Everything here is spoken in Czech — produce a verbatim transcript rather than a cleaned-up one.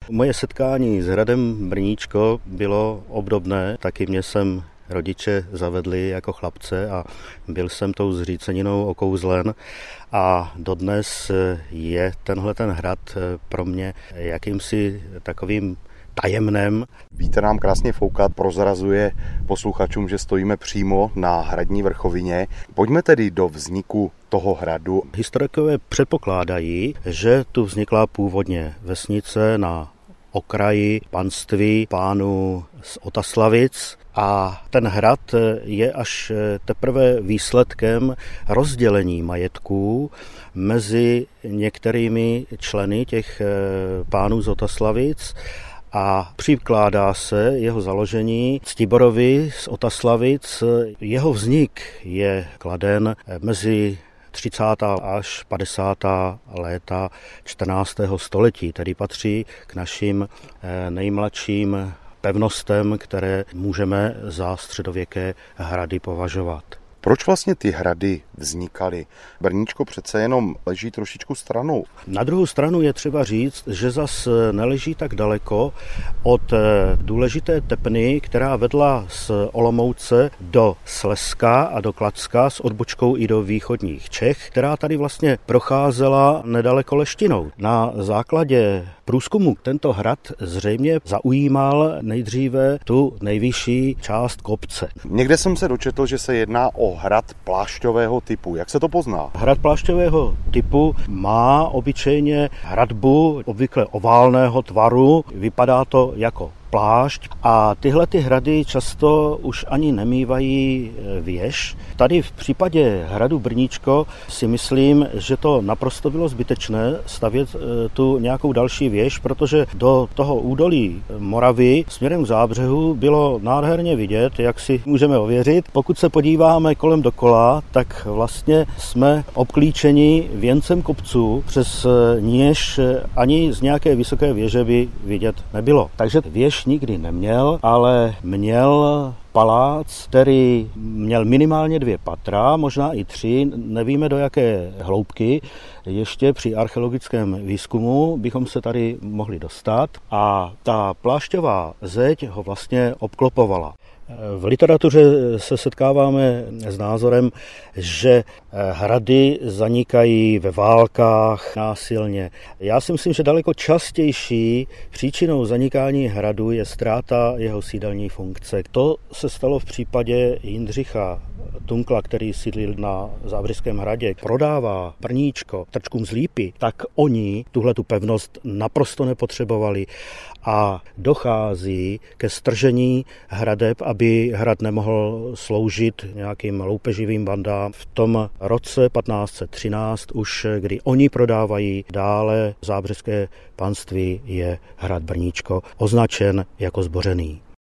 Moje setkání s hradem Brníčko bylo obdobné, taky mě sem rodiče zavedli jako chlapce a byl jsem tou zříceninou okouzlen a dodnes je tenhle ten hrad pro mě jakýmsi takovým tajemnem. Vítr nám krásně fouká, prozrazuje posluchačům, že stojíme přímo na hradní vrchovině. Pojďme tedy do vzniku toho hradu. Historikové předpokládají, že tu vznikla původně vesnice na okraji panství pánů z Otaslavic a ten hrad je až teprve výsledkem rozdělení majetků mezi některými členy těch pánů z Otaslavic a přikládá se jeho založení Ctiborovi z Otaslavic. Jeho vznik je kladen mezi třicátá až padesátá léta čtrnáctého století, tedy patří k našim nejmladším pevnostem, které můžeme za středověké hrady považovat. Proč vlastně ty hrady vznikaly? Brníčko přece jenom leží trošičku stranou. Na druhou stranu je třeba říct, že zas neleží tak daleko od důležité tepny, která vedla z Olomouce do Slezska a do Kladska s odbočkou i do východních Čech, která tady vlastně procházela nedaleko Leštinou. Na základě průzkumu tento hrad zřejmě zaujímal nejdříve tu nejvyšší část kopce. Někde jsem se dočetl, že se jedná o hrad plášťového typu. Jak se to pozná? Hrad plášťového typu má obyčejně hradbu obvykle oválného tvaru. Vypadá to jako plášť a tyhle ty hrady často už ani nemývají věž. Tady v případě hradu Brníčko si myslím, že to naprosto bylo zbytečné stavět tu nějakou další věž, protože do toho údolí Moravy směrem k zábřehu bylo nádherně vidět, jak si můžeme ověřit. Pokud se podíváme kolem dokola, tak vlastně jsme obklíčeni věncem kopců, přes níž ani z nějaké vysoké věže by vidět nebylo. Takže věž nikdy neměl, ale měl palác, který měl minimálně dvě patra, možná i tři, nevíme do jaké hloubky. Ještě při archeologickém výzkumu bychom se tady mohli dostat a ta plášťová zeď ho vlastně obklopovala. V literatuře se setkáváme s názorem, že hrady zanikají ve válkách násilně. Já si myslím, že daleko častější příčinou zanikání hradu je ztráta jeho sídelní funkce. To se stalo v případě Jindřicha Tunkla, který sídlil na Zábřeském hradě, prodává Brníčko Trčkům z Lípy, tak oni tuhle tu pevnost naprosto nepotřebovali a dochází ke stržení hradeb, aby hrad nemohl sloužit nějakým loupeživým bandám. V tom roce patnáct set třináct už, kdy oni prodávají dále Zábřeské panství, je hrad Brníčko označen jako zbořený.